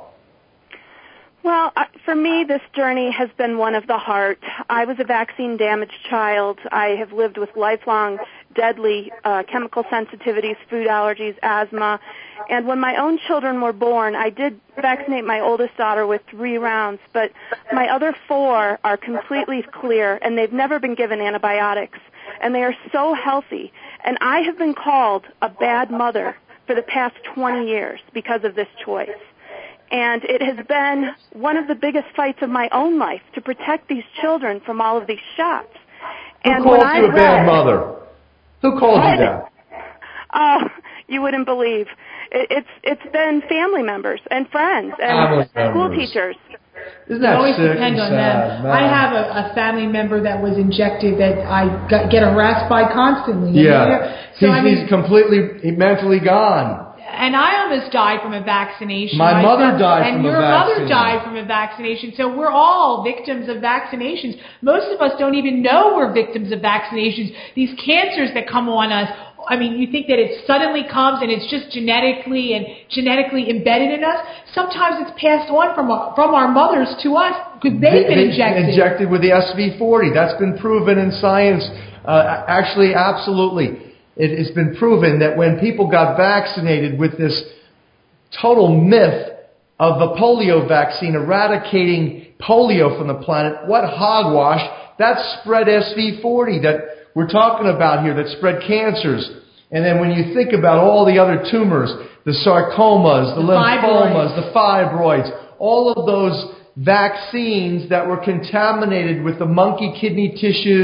Speaker 3: Well, for me, this journey has been one of the heart. I was a vaccine-damaged child. I have lived with lifelong deadly uh, chemical sensitivities, food allergies, asthma. And when my own children were born, I did vaccinate my oldest daughter with three rounds, but my other four are completely clear, and they've never been given antibiotics. And they are so healthy. And I have been called a bad mother for the past twenty years because of this choice. And it has been one of the biggest fights of my own life to protect these children from all of these shots.
Speaker 1: Who
Speaker 3: and
Speaker 1: called
Speaker 3: when
Speaker 1: you
Speaker 3: I
Speaker 1: a
Speaker 3: read,
Speaker 1: bad mother? Who called you that?
Speaker 3: Oh, you wouldn't believe. It, it's it's been family members and friends and
Speaker 1: family
Speaker 3: school
Speaker 1: members.
Speaker 3: teachers.
Speaker 1: Isn't that
Speaker 2: it always
Speaker 1: sick
Speaker 2: depends
Speaker 1: and
Speaker 2: on
Speaker 1: sad,
Speaker 2: them.
Speaker 1: man?
Speaker 2: I have a, a family member that was injected that I got, get harassed by constantly.
Speaker 1: Yeah.
Speaker 2: So,
Speaker 1: he's,
Speaker 2: I mean,
Speaker 1: he's completely mentally gone.
Speaker 2: And I almost died from a vaccination.
Speaker 1: My
Speaker 2: myself,
Speaker 1: mother died
Speaker 2: and
Speaker 1: from a
Speaker 2: your
Speaker 1: vaccine.
Speaker 2: mother died from a vaccination. So we're all victims of vaccinations. Most of us don't even know we're victims of vaccinations. These cancers that come on us, I mean, you think that it suddenly comes and it's just genetically and genetically embedded in us. Sometimes it's passed on from our, from our mothers to us because they've been injected.
Speaker 1: Injected with the S V forty. That's been proven in science. Uh, actually, absolutely. It has been proven that when people got vaccinated with this total myth of the polio vaccine eradicating polio from the planet, what hogwash, that spread S V forty that we're talking about here, that spread cancers. And then when you think about all the other tumors, the sarcomas, the, the lymphomas, fibroids. the fibroids, all of those vaccines that were contaminated with the monkey kidney tissues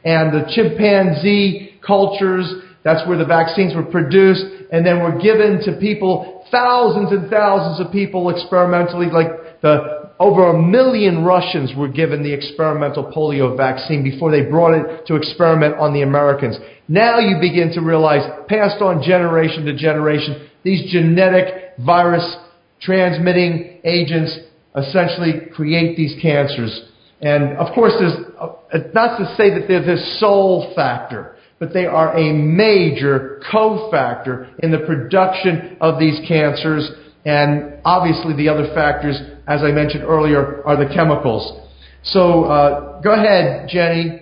Speaker 1: and the chimpanzee cultures. That's where the vaccines were produced and then were given to people, thousands and thousands of people experimentally, like the over a million Russians were given the experimental polio vaccine before they brought it to experiment on the Americans. Now you begin to realize, passed on generation to generation, these genetic virus transmitting agents essentially create these cancers. And of course, there's not to say that they're this sole factor, but they are a major cofactor in the production of these cancers. And obviously the other factors, as I mentioned earlier, are the chemicals. So uh, go ahead, Jenny.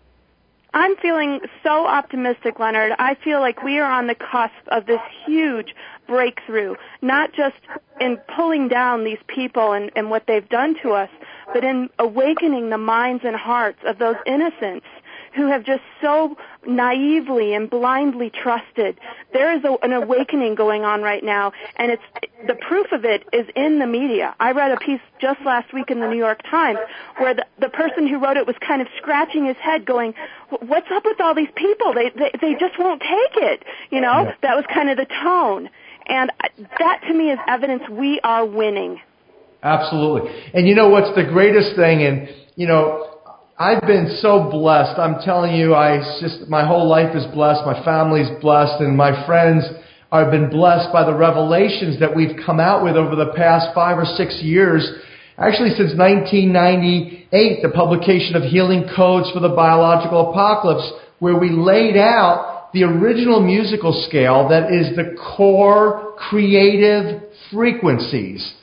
Speaker 3: I'm feeling so optimistic, Leonard. I feel like we are on the cusp of this huge breakthrough, not just in pulling down these people and, and what they've done to us, but in awakening the minds and hearts of those innocents who have just so naively and blindly trusted. There is a, an awakening going on right now, and it's the proof of it is in the media. I read a piece just last week in the New York Times where the, the person who wrote it was kind of scratching his head going, what's up with all these people? They, they, they just won't take it. You know, yeah. That was kind of the tone. And that, to me, is evidence we are winning.
Speaker 1: Absolutely. And you know what's the greatest thing? And, you know, I've been so blessed. I'm telling you, I just my whole life is blessed. My family's blessed, and my friends have been blessed by the revelations that we've come out with over the past five or six years. Actually, since nineteen ninety-eight, the publication of Healing Codes for the Biological Apocalypse, where we laid out the original musical scale that is the core creative frequencies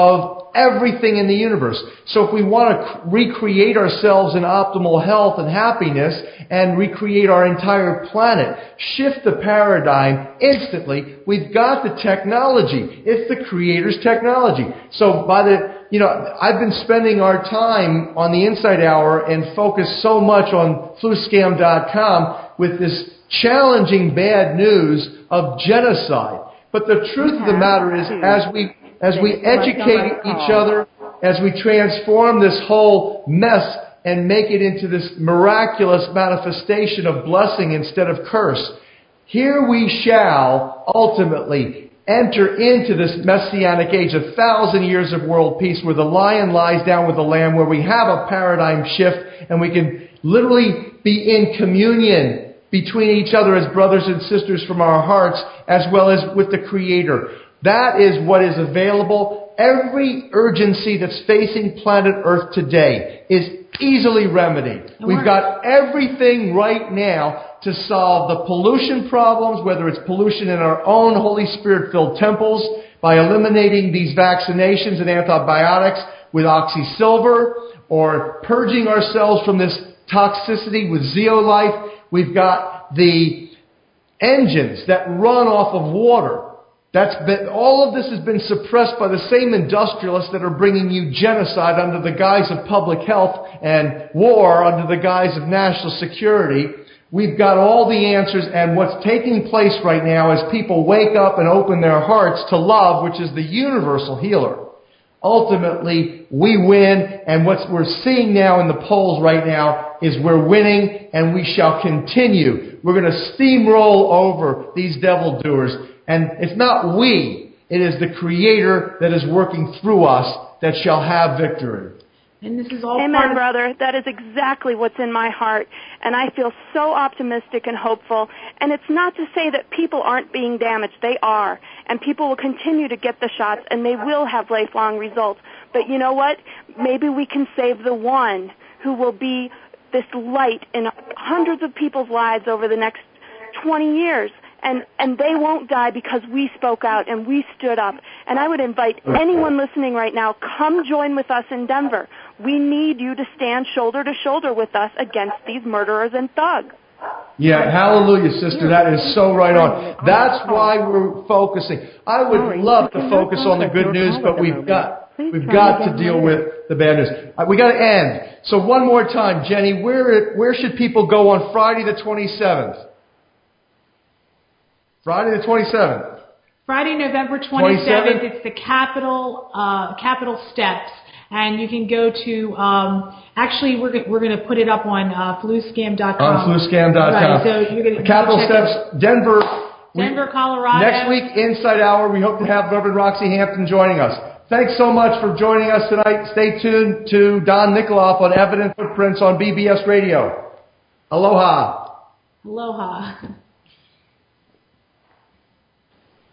Speaker 1: of everything in the universe. So if we want to recreate ourselves in optimal health and happiness and recreate our entire planet, shift the paradigm instantly, we've got the technology. It's the Creator's technology. So by the, you know, I've been spending our time on the Insight Hour and focused so much on flu scam dot com with this challenging bad news of genocide. But the truth of the matter is, as we As we educate each other, as we transform this whole mess and make it into this miraculous manifestation of blessing instead of curse, here we shall ultimately enter into this messianic age, a thousand years of world peace, where the lion lies down with the lamb, where we have a paradigm shift and we can literally be in communion between each other as brothers and sisters from our hearts, as well as with the Creator. That is what is available. Every urgency that's facing planet Earth today is easily remedied. We've got everything right now to solve the pollution problems, whether it's pollution in our own Holy Spirit-filled temples, by eliminating these vaccinations and antibiotics with OxySilver, or purging ourselves from this toxicity with Zeolife. We've got the engines that run off of water. That's been, all of this has been suppressed by the same industrialists that are bringing you genocide under the guise of public health and war under the guise of national security. We've got all the answers, and what's taking place right now is people wake up and open their hearts to love, which is the universal healer. Ultimately, we win, and what we're seeing now in the polls right now is we're winning, and we shall continue. We're going to steamroll over these devil doers. And it's not we, it is the Creator that is working through us that shall have victory.
Speaker 2: And this is all
Speaker 3: Amen,
Speaker 2: part of-
Speaker 3: brother. That is exactly what's in my heart. And I feel so optimistic and hopeful. And it's not to say that people aren't being damaged. They are. And people will continue to get the shots, and they will have lifelong results. But you know what? Maybe we can save the one who will be this light in hundreds of people's lives over the next twenty years. And, and they won't die because we spoke out and we stood up. And I would invite anyone listening right now, come join with us in Denver. We need you to stand shoulder to shoulder with us against these murderers and thugs.
Speaker 1: Yeah, hallelujah, sister. That is so right on. That's why we're focusing. I would love to focus on the good news, but we've got we've got to deal with the bad news. We got to end. So one more time, Jenny, where where should people go on Friday the twenty-seventh? Friday the twenty-seventh.
Speaker 2: Friday, November twenty-seventh. twenty-seventh. It's the Capitol, uh, Capitol steps And you can go to, um, actually, we're, we're going to put it up on uh, flu scam dot com.
Speaker 1: On flu scam dot com.
Speaker 2: Right, so you're going to
Speaker 1: Capital Steps,
Speaker 2: it.
Speaker 1: Denver.
Speaker 2: Denver,
Speaker 1: we,
Speaker 2: Colorado.
Speaker 1: Next week, Inside Hour, we hope to have Reverend Roxy Hampton joining us. Thanks so much for joining us tonight. Stay tuned to Don Nikoloff on Evident Footprints on B B S Radio. Aloha.
Speaker 2: Aloha.